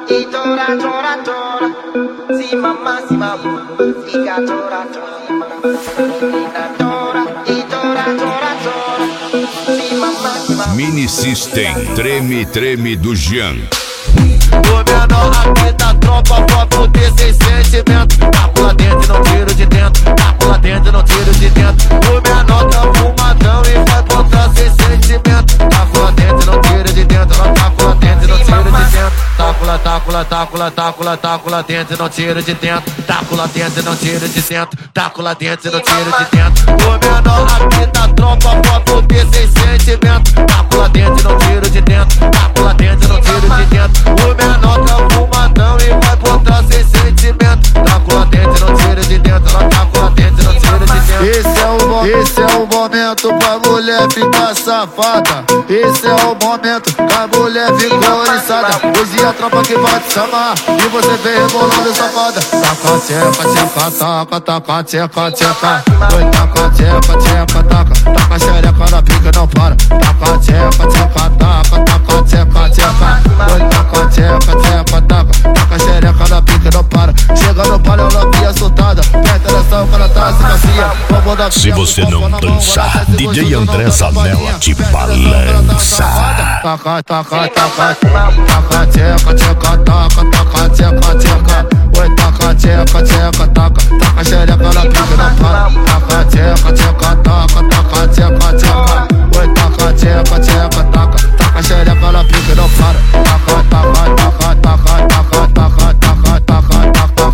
y tora, tora, tora. Si mamá, fica tora, tora. Tora, y tora, tora, tora. Si mamá, Mini System, treme, treme do Jean. O menor aqui da tropa pra poder sem sentimento. Taco lá dentro e não tiro de dentro. Taco lá dentro e não tiro de dentro. O menor tá fumadão e vai botar sem sentimento. Taco lá dentro e não tiro de dentro. Taco lá dentro e não tiro de dentro. Taco lá, taco lá, taco lá, taco lá, taco lá dentro e não tiro de dentro. Taco lá dentro e não tiro de dentro. Taco lá dentro e não tiro de dentro. O menor aqui da tropa pra poder sem sentimento. Taco lá dentro e não tiro de dentro. Taco lá dentro e não tiro de dentro. O menor tá fumadão e vai botar sem sentimento. Taco lá dentro e não tira de dentro. Taco lá dentro e não tira de dentro. Esse é o momento pra mulher ficar safada. Esse é o momento que a mulher ficou oriçada. Hoje a tropa que vai te chamar e você vem rebolando safada. Taca, tcheca, tcheca, taca, taca, tcheca, tcheca. Oi, taca, tcheca, tcheca, taca. Taca xereca na pica, não para. Taca, tcheca, tcheca, taca, taca, tcheca, tcheca. Oi, taca, tcheca, tcheca, taca. Taca xereca na pica, não para. Chega no palio, ela via soltada. Presta atenção, o cara tá se macia. Se você não dançar, DJ André Zanella te balança. Taca, taca, taca, taca, tcheca, tcheca, taca, taca, tcheca, tcheca. Oi, taca, tcheca, tcheca, taca, taca xereca na pica, não para. Taca, tcheca, tcheca, taca, taca, tcheca, tcheca. Oi, taca, tcheca, tcheca, taca, taca xereca na pica, não para. Taca, taca, taca, taca, taca, taca, taca, taca, taca,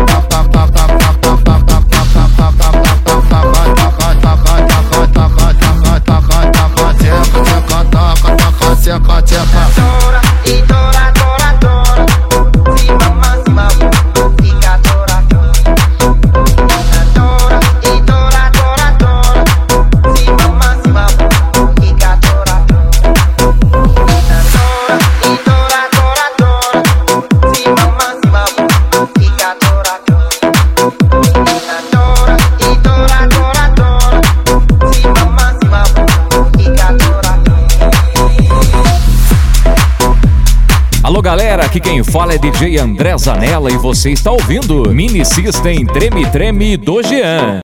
tcheca, tcheca. tora, y tora, tora, tora. Si mamá, fica tora, tora. Tora, y tora, tora, tora. Si mamá, fica tora, tora. Y tora, tora, tora. Si mamá, fica tora, tora. Y tora, tora, tora. Si mamá, fica tora. Alô galera, aqui quem fala é DJ André Zanella e você está ouvindo Mini System Treme Treme do Jean.